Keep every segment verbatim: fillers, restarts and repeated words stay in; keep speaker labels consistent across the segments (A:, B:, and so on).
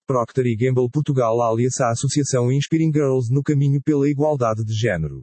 A: Procter e Gamble Portugal alia-se à Associação Inspiring Girls no caminho pela igualdade de género.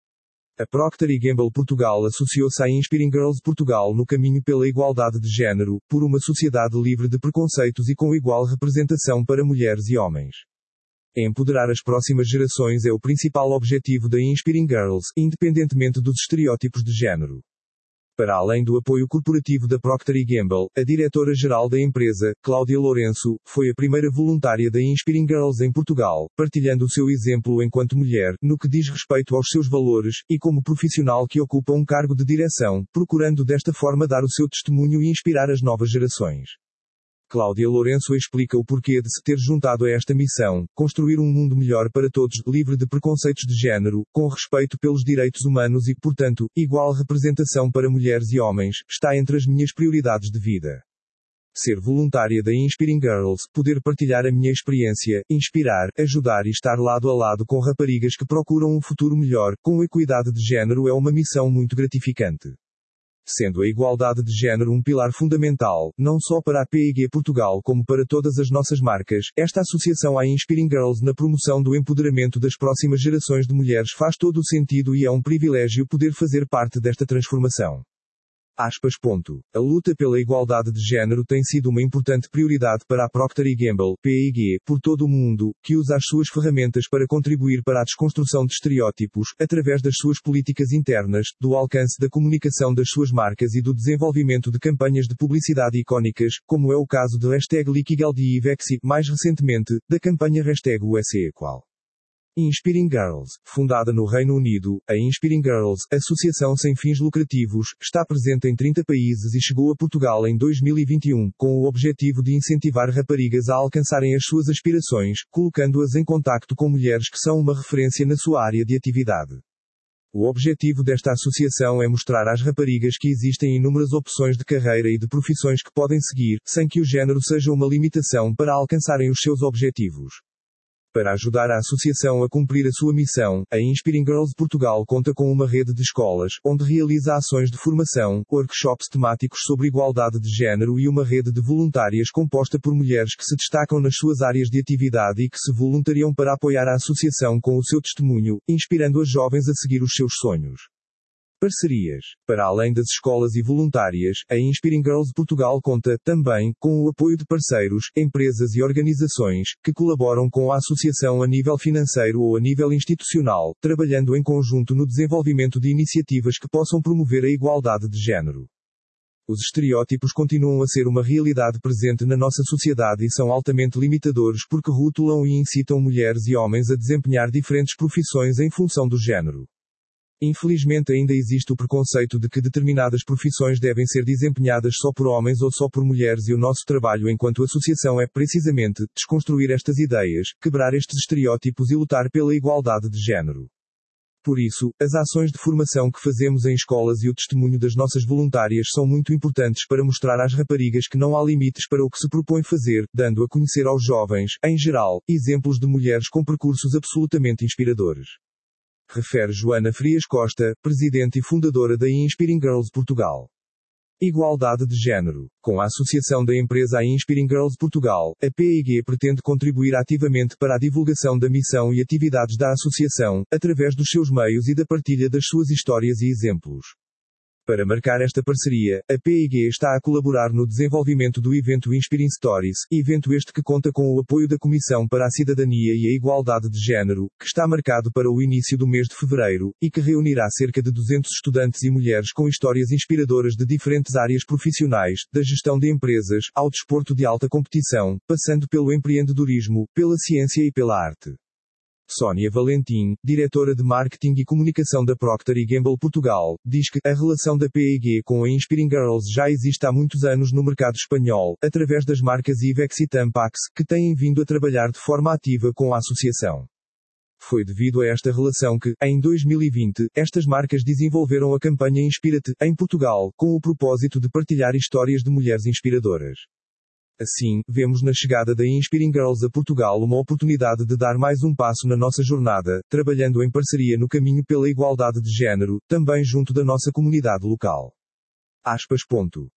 A: A Procter e Gamble Portugal associou-se à Inspiring Girls Portugal no caminho pela igualdade de género, por uma sociedade livre de preconceitos e com igual representação para mulheres e homens. Empoderar as próximas gerações é o principal objetivo da Inspiring Girls, independentemente dos estereótipos de género. Para além do apoio corporativo da Procter e Gamble, a diretora-geral da empresa, Cláudia Lourenço, foi a primeira voluntária da Inspiring Girls em Portugal, partilhando o seu exemplo enquanto mulher, no que diz respeito aos seus valores, e como profissional que ocupa um cargo de direção, procurando desta forma dar o seu testemunho e inspirar as novas gerações. Cláudia Lourenço explica o porquê de se ter juntado a esta missão: construir um mundo melhor para todos, livre de preconceitos de género, com respeito pelos direitos humanos e, portanto, igual representação para mulheres e homens, está entre as minhas prioridades de vida. Ser voluntária da Inspiring Girls, poder partilhar a minha experiência, inspirar, ajudar e estar lado a lado com raparigas que procuram um futuro melhor, com equidade de género é uma missão muito gratificante. Sendo a igualdade de género um pilar fundamental, não só para a P e G Portugal como para todas as nossas marcas, esta associação à Inspiring Girls na promoção do empoderamento das próximas gerações de mulheres faz todo o sentido e é um privilégio poder fazer parte desta transformação. Aspas. Ponto. A luta pela igualdade de género tem sido uma importante prioridade para a Procter e Gamble, P e G, por todo o mundo, que usa as suas ferramentas para contribuir para a desconstrução de estereótipos, através das suas políticas internas, do alcance da comunicação das suas marcas e do desenvolvimento de campanhas de publicidade icónicas, como é o caso de hashtag Liquigaldi e Vexi, mais recentemente, da campanha hashtag U S Equal. Inspiring Girls, fundada no Reino Unido, a Inspiring Girls, associação sem fins lucrativos, está presente em trinta países e chegou a Portugal em dois mil e vinte e um, com o objetivo de incentivar raparigas a alcançarem as suas aspirações, colocando-as em contacto com mulheres que são uma referência na sua área de atividade. O objetivo desta associação é mostrar às raparigas que existem inúmeras opções de carreira e de profissões que podem seguir, sem que o género seja uma limitação para alcançarem os seus objetivos. Para ajudar a associação a cumprir a sua missão, a Inspiring Girls Portugal conta com uma rede de escolas, onde realiza ações de formação, workshops temáticos sobre igualdade de género e uma rede de voluntárias composta por mulheres que se destacam nas suas áreas de atividade e que se voluntariam para apoiar a associação com o seu testemunho, inspirando as jovens a seguir os seus sonhos. Parcerias. Para além das escolas e voluntárias, a Inspiring Girls Portugal conta, também, com o apoio de parceiros, empresas e organizações, que colaboram com a associação a nível financeiro ou a nível institucional, trabalhando em conjunto no desenvolvimento de iniciativas que possam promover a igualdade de género. Os estereótipos continuam a ser uma realidade presente na nossa sociedade e são altamente limitadores porque rotulam e incitam mulheres e homens a desempenhar diferentes profissões em função do género. Infelizmente ainda existe o preconceito de que determinadas profissões devem ser desempenhadas só por homens ou só por mulheres e o nosso trabalho enquanto associação é, precisamente, desconstruir estas ideias, quebrar estes estereótipos e lutar pela igualdade de género. Por isso, as ações de formação que fazemos em escolas e o testemunho das nossas voluntárias são muito importantes para mostrar às raparigas que não há limites para o que se propõe fazer, dando a conhecer aos jovens, em geral, exemplos de mulheres com percursos absolutamente inspiradores. Refere Joana Frias Costa, presidente e fundadora da Inspiring Girls Portugal. Igualdade de género. Com a associação da empresa Inspiring Girls Portugal, a P e G pretende contribuir ativamente para a divulgação da missão e atividades da associação, através dos seus meios e da partilha das suas histórias e exemplos. Para marcar esta parceria, a P e G está a colaborar no desenvolvimento do evento Inspiring Stories, evento este que conta com o apoio da Comissão para a Cidadania e a Igualdade de Género, que está marcado para o início do mês de fevereiro, e que reunirá cerca de duzentos estudantes e mulheres com histórias inspiradoras de diferentes áreas profissionais, da gestão de empresas, ao desporto de alta competição, passando pelo empreendedorismo, pela ciência e pela arte. Sónia Valentim, diretora de Marketing e Comunicação da Procter e Gamble Portugal, diz que a relação da P e G com a Inspiring Girls já existe há muitos anos no mercado espanhol, através das marcas Ivex e Tampax, que têm vindo a trabalhar de forma ativa com a associação. Foi devido a esta relação que, em dois mil e vinte, estas marcas desenvolveram a campanha Inspira-te, em Portugal, com o propósito de partilhar histórias de mulheres inspiradoras. Assim, vemos na chegada da Inspiring Girls a Portugal uma oportunidade de dar mais um passo na nossa jornada, trabalhando em parceria no caminho pela igualdade de género, também junto da nossa comunidade local. Aspas. Ponto.